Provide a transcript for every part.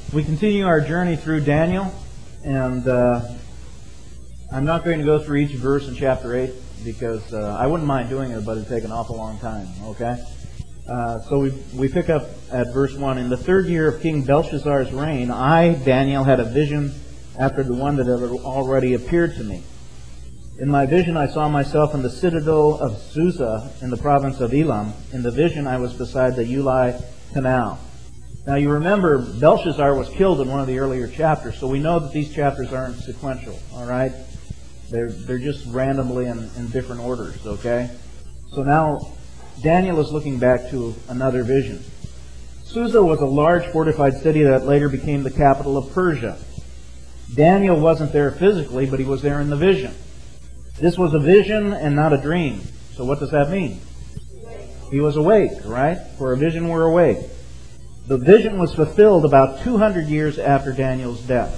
We continue our journey through Daniel, and I'm not going to go through each verse in chapter 8 because I wouldn't mind doing it, but it'd take an awful long time, okay? So we pick up at verse 1. In the 3rd year of King Belshazzar's reign, I, Daniel, had a vision after the one that had already appeared to me. In my vision I saw myself in the citadel of Susa in the province of Elam. In the vision I was beside the Ulai Canal. Now you remember Belshazzar was killed in one of the earlier chapters, so we know that these chapters aren't sequential, all right? They're just randomly in different orders, okay? So now Daniel is looking back to another vision. Susa was a large fortified city that later became the capital of Persia. Daniel wasn't there physically, but he was there in the vision. This was a vision and not a dream. So what does that mean? He was awake, right? For a vision, we're awake. The vision was fulfilled about 200 years after Daniel's death.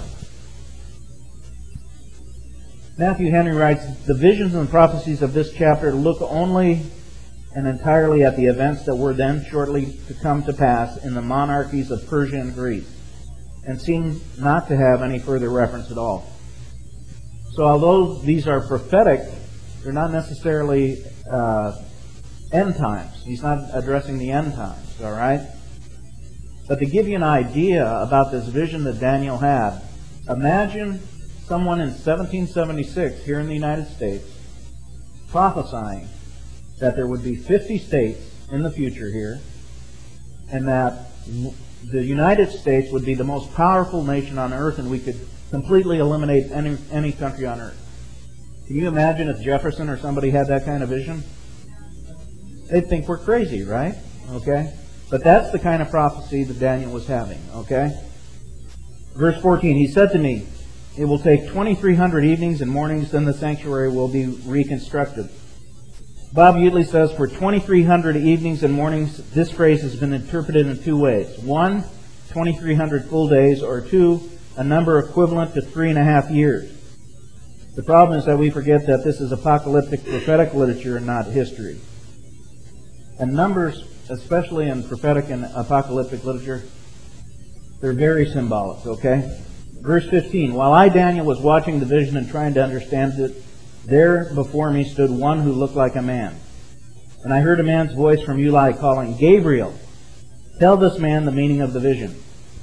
Matthew Henry writes, the visions and prophecies of this chapter look only and entirely at the events that were then shortly to come to pass in the monarchies of Persia and Greece, and seem not to have any further reference at all. So although these are prophetic, they're not necessarily end times. He's not addressing the end times, all right? But to give you an idea about this vision that Daniel had, imagine someone in 1776 here in the United States prophesying that there would be 50 states in the future here, and that the United States would be the most powerful nation on earth, and we could completely eliminate any country on earth. Can you imagine if Jefferson or somebody had that kind of vision? They'd think we're crazy, right? Okay? But that's the kind of prophecy that Daniel was having, okay? Verse 14, he said to me, it will take 2,300 evenings and mornings, then the sanctuary will be reconstructed. Bob Utley says, for 2,300 evenings and mornings, this phrase has been interpreted in 2 ways. 1, 2,300 full days, or 2, a number equivalent to 3.5 years. The problem is that we forget that this is apocalyptic prophetic literature and not history. And numbers, especially in prophetic and apocalyptic literature, they're very symbolic, okay? Verse 15, while I, Daniel, was watching the vision and trying to understand it, there before me stood one who looked like a man. And I heard a man's voice from Ulai calling, Gabriel, tell this man the meaning of the vision.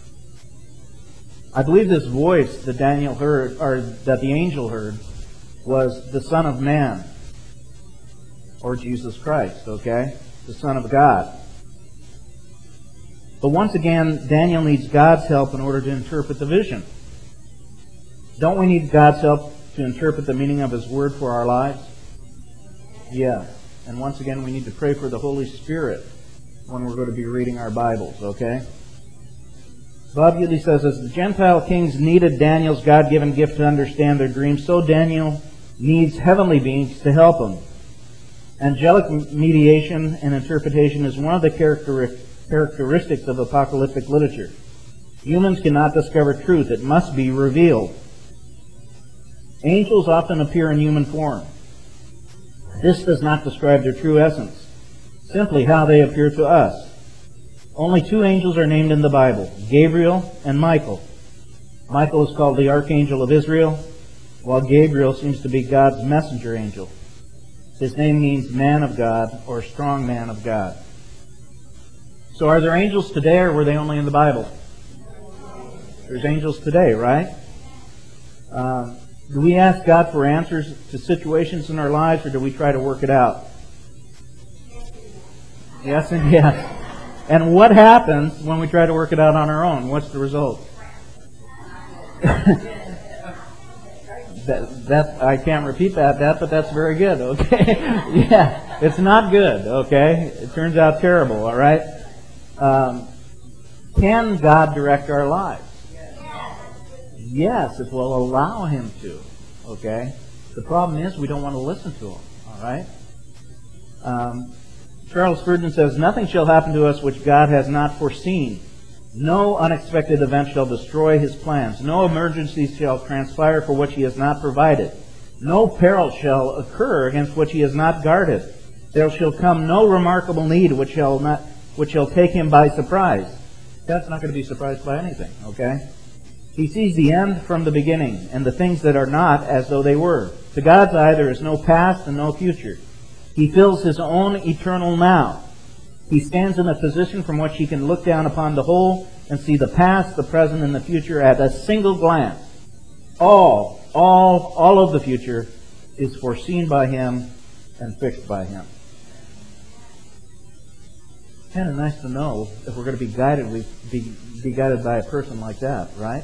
I believe this voice that Daniel heard, or that the angel heard, was the Son of Man, or Jesus Christ, okay? The Son of God. But once again, Daniel needs God's help in order to interpret the vision. Don't we need God's help to interpret the meaning of His Word for our lives? Yeah. And once again, we need to pray for the Holy Spirit when we're going to be reading our Bibles, okay? Bob Utley says, as the Gentile kings needed Daniel's God-given gift to understand their dreams, so Daniel needs heavenly beings to help him. Angelic mediation and interpretation is one of the characteristics of apocalyptic literature. Humans cannot discover truth. It must be revealed. Angels often appear in human form. This does not describe their true essence, simply how they appear to us. Only 2 angels are named in the Bible, Gabriel and Michael. Michael is called the Archangel of Israel, while Gabriel seems to be God's messenger angel. His name means man of God or strong man of God. So are there angels today, or were they only in the Bible? There's angels today, right? Do we ask God for answers to situations in our lives, or do we try to work it out? Yes and yes. And what happens when we try to work it out on our own? What's the result? that I can't repeat that, but that's very good, okay? Yeah, it's not good, okay? It turns out terrible, all right? Can God direct our lives? Yes, if we'll allow Him to, okay? The problem is we don't want to listen to Him, all right? Charles Spurgeon says, nothing shall happen to us which God has not foreseen. No unexpected event shall destroy His plans. No emergency shall transpire for which He has not provided. No peril shall occur against which He has not guarded. There shall come no remarkable need which shall take Him by surprise. God's not going to be surprised by anything, okay? He sees the end from the beginning and the things that are not as though they were. To God's eye, there is no past and no future. He fills His own eternal now. He stands in a position from which He can look down upon the whole and see the past, the present, and the future at a single glance. All of the future is foreseen by Him and fixed by Him. Kind of nice to know if we're going to be guided, be guided by a person like that, right?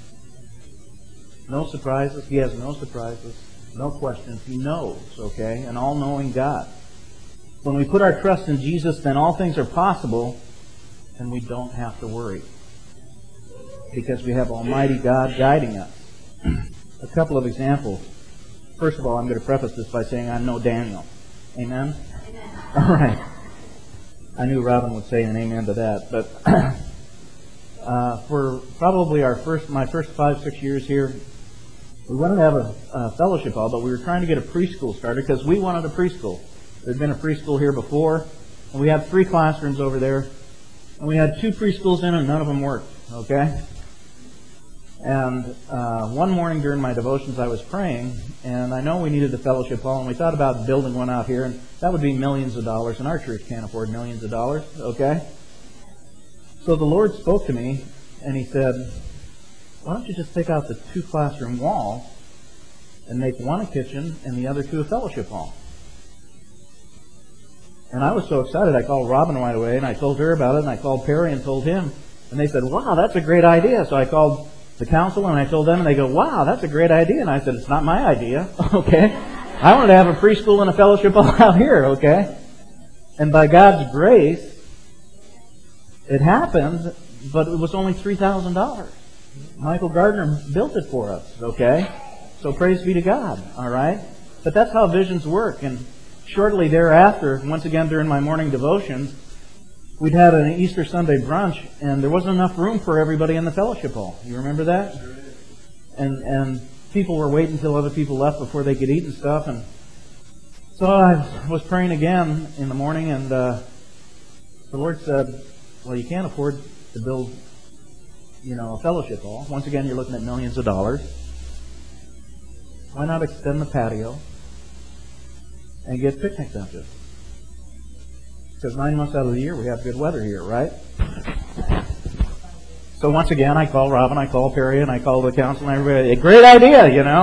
No surprises. He has no surprises, no questions. He knows, okay? An all-knowing God. When we put our trust in Jesus, then all things are possible, and we don't have to worry, because we have Almighty God guiding us. A couple of examples. First of all, I'm going to preface this by saying I'm no Daniel. Amen? All right. I knew Robin would say an amen to that. But for probably my first 5-6 years here, we wanted to have a fellowship hall, but we were trying to get a preschool started because we wanted a preschool. There'd been a preschool here before, and we had 3 classrooms over there, and we had 2 preschools in, and none of them worked. Okay? And one morning during my devotions, I was praying, and I know we needed the fellowship hall, and we thought about building one out here, and that would be millions of dollars, and our church can't afford millions of dollars, okay? So the Lord spoke to me, and He said, why don't you just take out the 2 classroom walls and make one a kitchen and the other 2 a fellowship hall? And I was so excited, I called Robin right away, and I told her about it, and I called Perry and told him, and they said, wow, that's a great idea. So I called the council, and I told them, and they go, wow, that's a great idea. And I said, it's not my idea, okay? I wanted to have a preschool and a fellowship hall out here, okay? And by God's grace, it happened, but it was only $3,000. Michael Gardner built it for us, okay? So praise be to God, all right? But that's how visions work. And shortly thereafter, once again during my morning devotions, we'd had an Easter Sunday brunch, and there wasn't enough room for everybody in the fellowship hall. You remember that? Sure is. And people were waiting until other people left before they could eat and stuff. And so I was praying again in the morning, and the Lord said, well, you can't afford to build, a fellowship hall. Once again, you're looking at millions of dollars. Why not extend the patio and get picnic benches? Because 9 months out of the year, we have good weather here, right? So once again, I call Robin, I call Perry, and I call the council, and everybody, a great idea,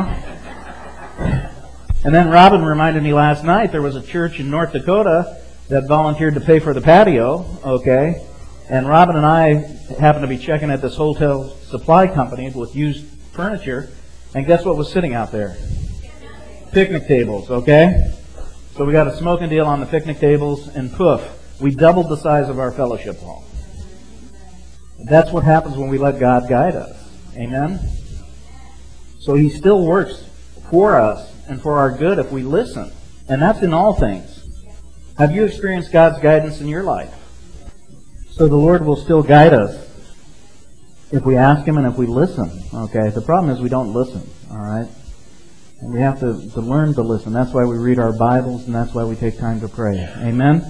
And then Robin reminded me last night there was a church in North Dakota that volunteered to pay for the patio, okay? And Robin and I happened to be checking at this hotel supply company with used furniture, and guess what was sitting out there? Picnic tables, okay? So we got a smoking deal on the picnic tables, and poof, we doubled the size of our fellowship hall. That's what happens when we let God guide us. Amen? So He still works for us and for our good if we listen. And that's in all things. Have you experienced God's guidance in your life? So the Lord will still guide us if we ask Him and if we listen. Okay? The problem is we don't listen. All right? And we have to learn to listen. That's why we read our Bibles, and that's why we take time to pray. Amen?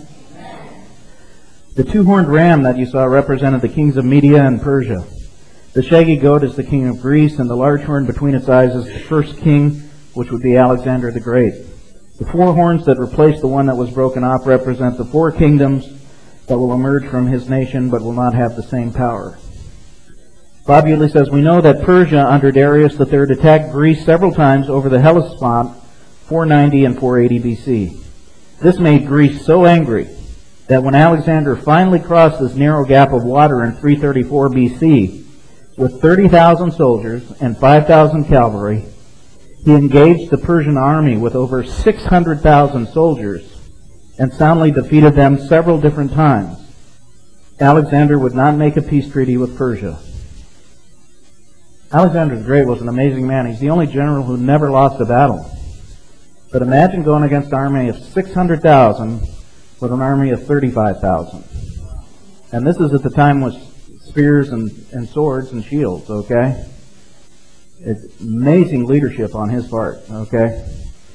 The 2-horned ram that you saw represented the kings of Media and Persia. The shaggy goat is the king of Greece, and the large horn between its eyes is the first king, which would be Alexander the Great. The 4 horns that replace the one that was broken off represent the 4 kingdoms that will emerge from his nation, but will not have the same power. Bob Utley says, we know that Persia under Darius III attacked Greece several times over the Hellespont, 490 and 480 BC. This made Greece so angry that when Alexander finally crossed this narrow gap of water in 334 BC, with 30,000 soldiers and 5,000 cavalry, he engaged the Persian army with over 600,000 soldiers and soundly defeated them several different times. Alexander would not make a peace treaty with Persia. Alexander the Great was an amazing man. He's the only general who never lost a battle. But imagine going against an army of 600,000 with an army of 35,000. And this is at the time with spears and swords and shields, okay? It's amazing leadership on his part, okay?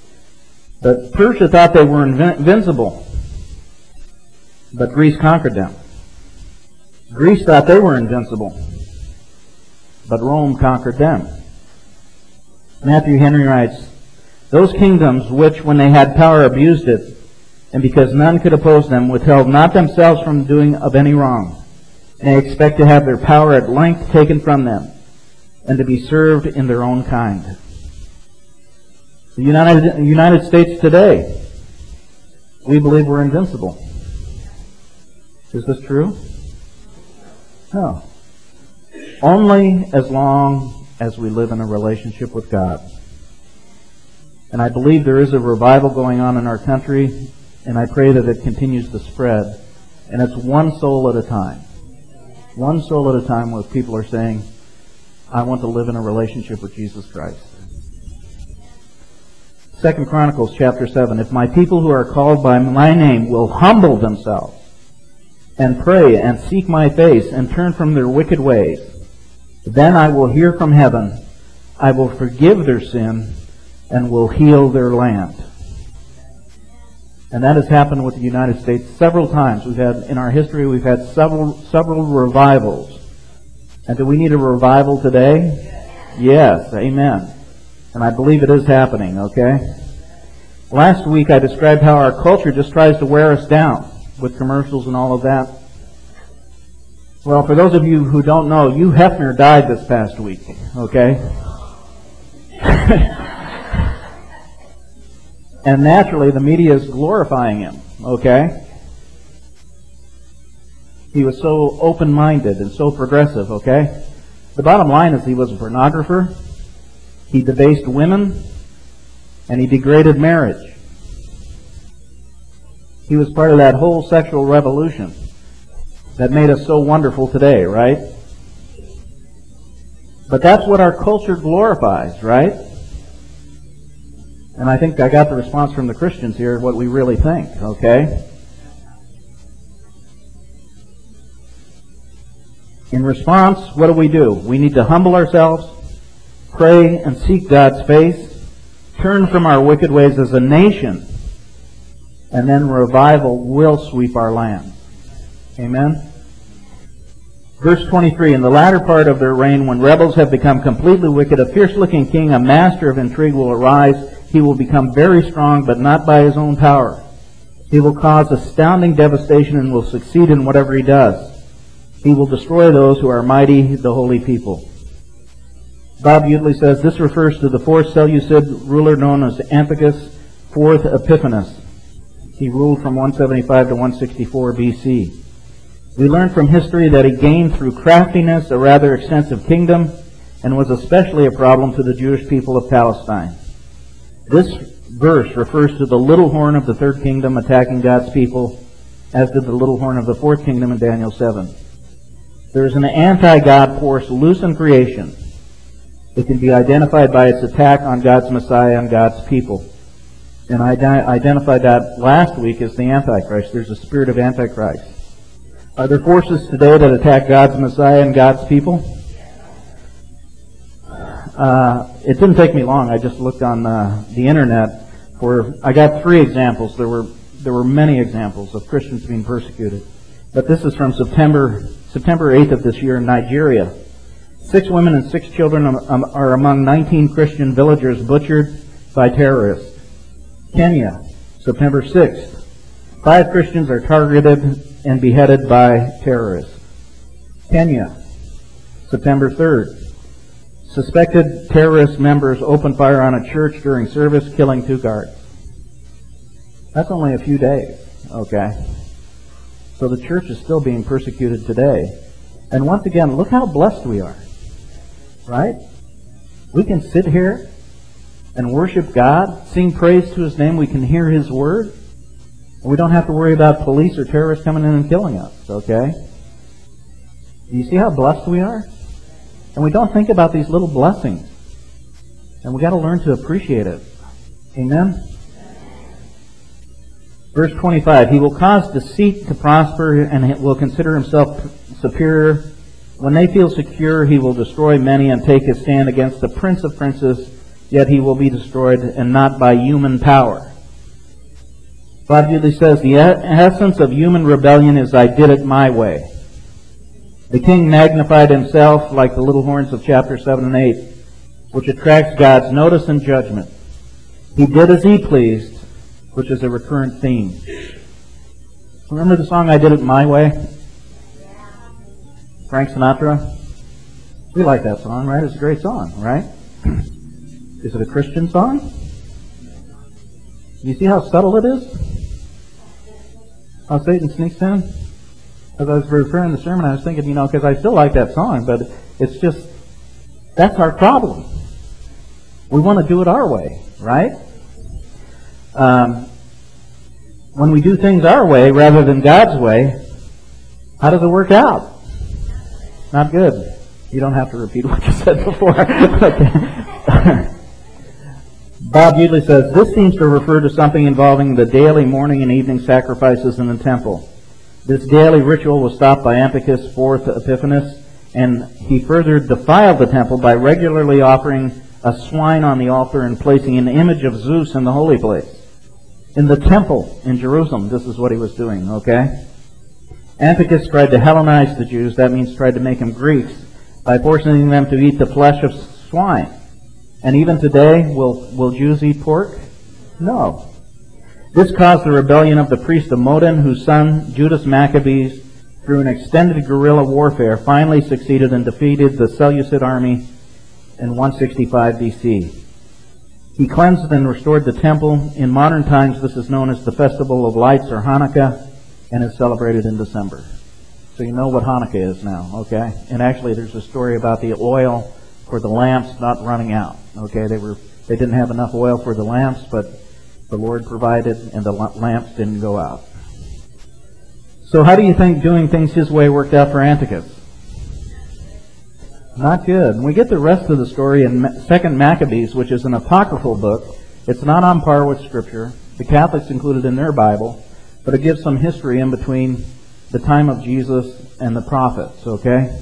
But Persia thought they were invincible. But Greece conquered them. Greece thought they were invincible, but Rome conquered them. Matthew Henry writes, "Those kingdoms which, when they had power, abused it, and because none could oppose them, withheld not themselves from doing of any wrong, they expect to have their power at length taken from them, and to be served in their own kind." The United States today, we believe we're invincible. Is this true? No. Only as long as we live in a relationship with God. And I believe there is a revival going on in our country, and I pray that it continues to spread. And it's one soul at a time. One soul at a time where people are saying, I want to live in a relationship with Jesus Christ. 2 Chronicles chapter 7, "If my people who are called by my name will humble themselves and pray and seek my face and turn from their wicked ways, then I will hear from heaven, I will forgive their sin and will heal their land." And that has happened with the United States several times. In our history, we've had several revivals. And do we need a revival today? Yes, amen. And I believe it is happening, okay? Last week I described how our culture just tries to wear us down with commercials and all of that. Well, for those of you who don't know, Hugh Hefner died this past week, okay? And naturally, the media is glorifying him, okay? He was so open-minded and so progressive, okay? The bottom line is he was a pornographer, he debased women, and he degraded marriage. He was part of that whole sexual revolution that made us so wonderful today, right? But that's what our culture glorifies, right? And I think I got the response from the Christians here, what we really think, okay? In response, what do? We need to humble ourselves, pray and seek God's face, turn from our wicked ways as a nation, and then revival will sweep our land. Amen? Verse 23, "In the latter part of their reign, when rebels have become completely wicked, a fierce-looking king, a master of intrigue, will arise. He will become very strong, but not by his own power. He will cause astounding devastation and will succeed in whatever he does. He will destroy those who are mighty, the holy people." Bob Utley says this refers to the fourth Seleucid ruler known as Antiochus IV Epiphanes. He ruled from 175 to 164 BC. We learn from history that he gained through craftiness a rather extensive kingdom and was especially a problem to the Jewish people of Palestine. This verse refers to the little horn of the third kingdom attacking God's people, as did the little horn of the fourth kingdom in Daniel 7. There is an anti-God force loose in creation. It can be identified by its attack on God's Messiah and God's people. And I identified that last week as the Antichrist. There's a spirit of Antichrist. Are there forces today that attack God's Messiah and God's people? It didn't take me long. I just looked on the internet I got 3 examples. There were many examples of Christians being persecuted. But this is from September 8th of this year in Nigeria. 6 women and 6 children are among 19 Christian villagers butchered by terrorists. Kenya, September 6th. 5 Christians are targeted and beheaded by terrorists. Kenya, September 3rd. Suspected terrorist members opened fire on a church during service, killing 2 guards. That's only a few days, okay? So the church is still being persecuted today. And once again, look how blessed we are, right? We can sit here and worship God, sing praise to His name. We can hear His word. And we don't have to worry about police or terrorists coming in and killing us, okay? Do you see how blessed we are? And we don't think about these little blessings. And we got to learn to appreciate it. Amen? Verse 25, "He will cause deceit to prosper and will consider himself superior. When they feel secure, he will destroy many and take his stand against the Prince of Princes, yet he will be destroyed and not by human power." Bob Utley says, "The essence of human rebellion is I did it my way." The king magnified himself like the little horns of chapter 7 and 8, which attracts God's notice and judgment. He did as he pleased, which is a recurrent theme. Remember the song, I Did It My Way? Frank Sinatra? We like that song, right? It's a great song, right? Is it a Christian song? You see how subtle it is? How Satan sneaks in? As I was preparing the sermon, I was thinking, because I still like that song, but it's just, that's our problem. We want to do it our way, right? When we do things our way rather than God's way, how does it work out? Not good. You don't have to repeat what you said before. Okay. Bob Udley says, this seems to refer to something involving the daily morning and evening sacrifices in the temple. This daily ritual was stopped by Antiochus IV Epiphanes, and he further defiled the temple by regularly offering a swine on the altar and placing an image of Zeus in the holy place. In the temple in Jerusalem, this is what he was doing, okay? Antiochus tried to Hellenize the Jews, that means tried to make them Greeks, by forcing them to eat the flesh of swine. And even today, will Jews eat pork? No. This caused the rebellion of the priest of Modin, whose son, Judas Maccabees, through an extended guerrilla warfare, finally succeeded and defeated the Seleucid army in 165 BC. He cleansed and restored the temple. In modern times, this is known as the Festival of Lights, or Hanukkah, and is celebrated in December. So you know what Hanukkah is now, okay? And actually, there's a story about the oil for the lamps not running out, okay? They didn't have enough oil for the lamps, but the Lord provided, and the lamps didn't go out. So how do you think doing things His way worked out for Antiochus? Not good. And we get the rest of the story in 2 Maccabees, which is an apocryphal book. It's not on par with Scripture. The Catholics include it in their Bible, but it gives some history in between the time of Jesus and the prophets, okay?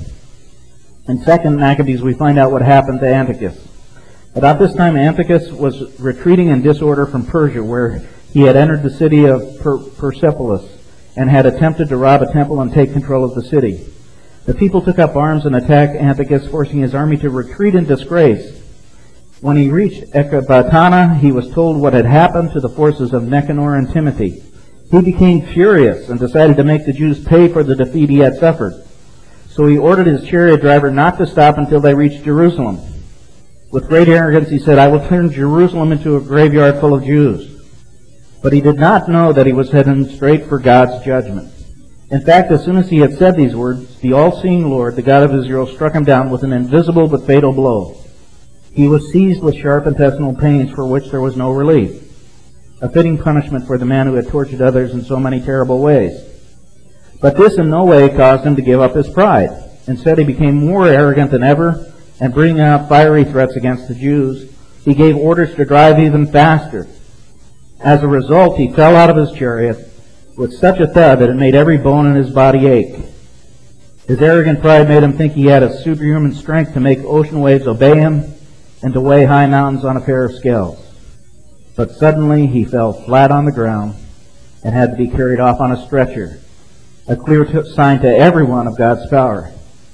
In 2 Maccabees, we find out what happened to Antiochus. About this time, Antiochus was retreating in disorder from Persia, where he had entered the city of Persepolis and had attempted to rob a temple and take control of the city. The people took up arms and attacked Antiochus, forcing his army to retreat in disgrace. When he reached Ecbatana, he was told what had happened to the forces of Nicanor and Timothy. He became furious and decided to make the Jews pay for the defeat he had suffered. So he ordered his chariot driver not to stop until they reached Jerusalem. With great arrogance, he said, I will turn Jerusalem into a graveyard full of Jews. But he did not know that he was heading straight for God's judgment. In fact, as soon as he had said these words, the all-seeing Lord, the God of Israel, struck him down with an invisible but fatal blow. He was seized with sharp intestinal pains for which there was no relief, a fitting punishment for the man who had tortured others in so many terrible ways. But this in no way caused him to give up his pride. Instead, he became more arrogant than ever, and bringing out fiery threats against the Jews, he gave orders to drive even faster. As a result, he fell out of his chariot with such a thud that it made every bone in his body ache. His arrogant pride made him think he had a superhuman strength to make ocean waves obey him and to weigh high mountains on a pair of scales. But suddenly he fell flat on the ground and had to be carried off on a stretcher, a clear sign to everyone of God's power.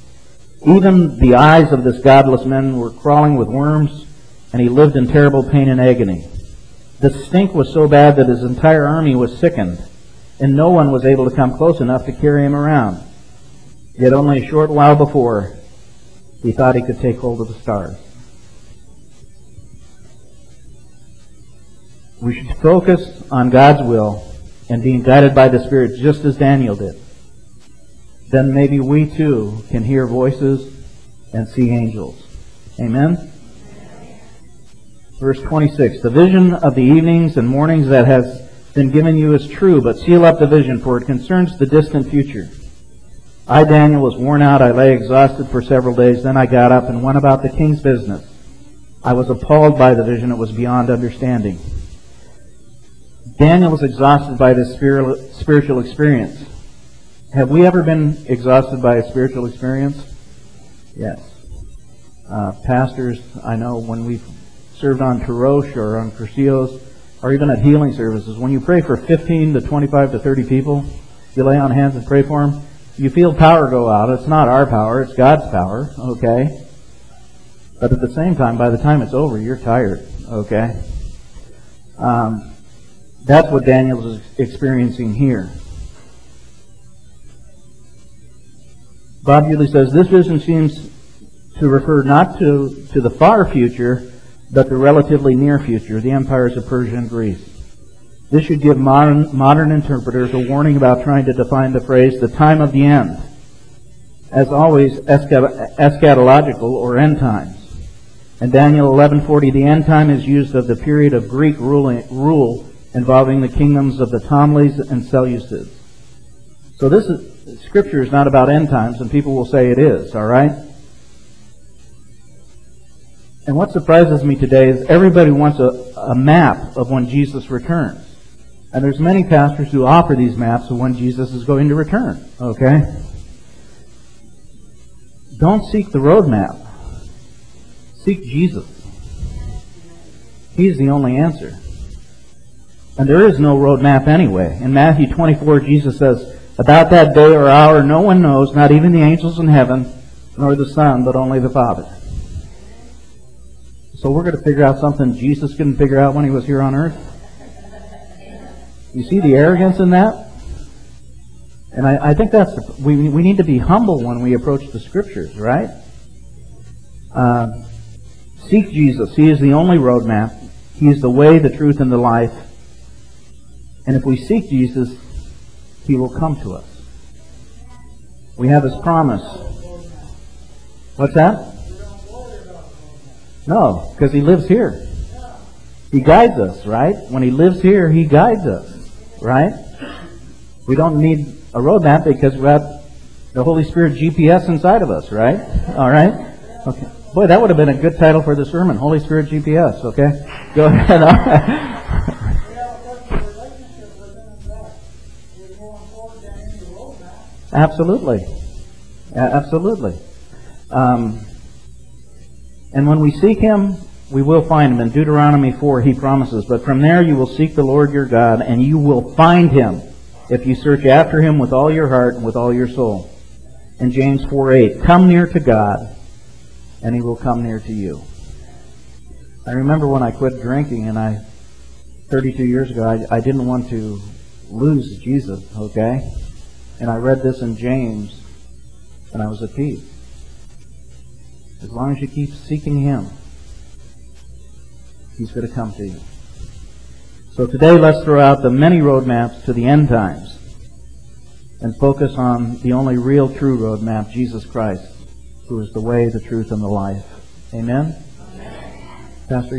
Even the eyes of this godless man were crawling with worms, and he lived in terrible pain and agony. The stink was so bad that his entire army was sickened, and no one was able to come close enough to carry him around. Yet only a short while before, he thought he could take hold of the stars. We should focus on God's will and being guided by the Spirit just as Daniel did. Then maybe we too can hear voices and see angels. Amen? Verse 26, the vision of the evenings and mornings that has been given you is true, but seal up the vision, for it concerns the distant future. I, Daniel, was worn out. I lay exhausted for several days. Then I got up and went about the king's business. I was appalled by the vision. It was beyond understanding. Daniel was exhausted by this spiritual experience. Have we ever been exhausted by a spiritual experience? Yes. Pastors, I know when we've served on Tarosh or on Cursillos or even at healing services, when you pray for 15 to 25 to 30 people, you lay on hands and pray for them, You feel power go out. It's not our power, it's God's power, okay? But at the same time, by the time it's over, you're tired, okay? That's what Daniel is experiencing here. Bob Hewley says, this vision seems to refer not to the far future, but the relatively near future, the empires of Persia and Greece. This should give modern interpreters a warning about trying to define the phrase, the time of the end, as always eschatological or end times. In Daniel 11:40, the end time is used of the period of Greek rule involving the kingdoms of the Ptolemies and Seleucids. So Scripture is not about end times, and people will say it is, all right? And what surprises me today is everybody wants a map of when Jesus returns. And there's many pastors who offer these maps of when Jesus is going to return, okay? Don't seek the roadmap. Seek Jesus. He's the only answer. And there is no roadmap anyway. In Matthew 24, Jesus says, about that day or hour no one knows, not even the angels in heaven, nor the Son, but only the Father. So we're going to figure out something Jesus couldn't figure out when he was here on earth? You see the arrogance in that? And I think we need to be humble when we approach the Scriptures, right? Seek Jesus. He is the only roadmap. He is the way, the truth, and the life. And if we seek Jesus, He will come to us. We have His promise. What's that? No, because He lives here. He guides us, right? When He lives here, He guides us, right? We don't need a roadmap because we have the Holy Spirit GPS inside of us, right? All right? Okay. Boy, that would have been a good title for the sermon, Holy Spirit GPS, okay? Go ahead. Absolutely. Absolutely. And when we seek Him, we will find Him. In Deuteronomy 4, He promises, but from there you will seek the Lord your God, and you will find Him if you search after Him with all your heart and with all your soul. In James 4:8, come near to God, and He will come near to you. I remember when I quit drinking, and 32 years ago, I didn't want to lose Jesus, okay? And I read this in James, and I was at peace. As long as you keep seeking Him, He's going to come to you. So today, let's throw out the many roadmaps to the end times and focus on the only real true roadmap, Jesus Christ, who is the way, the truth, and the life. Amen? Pastor.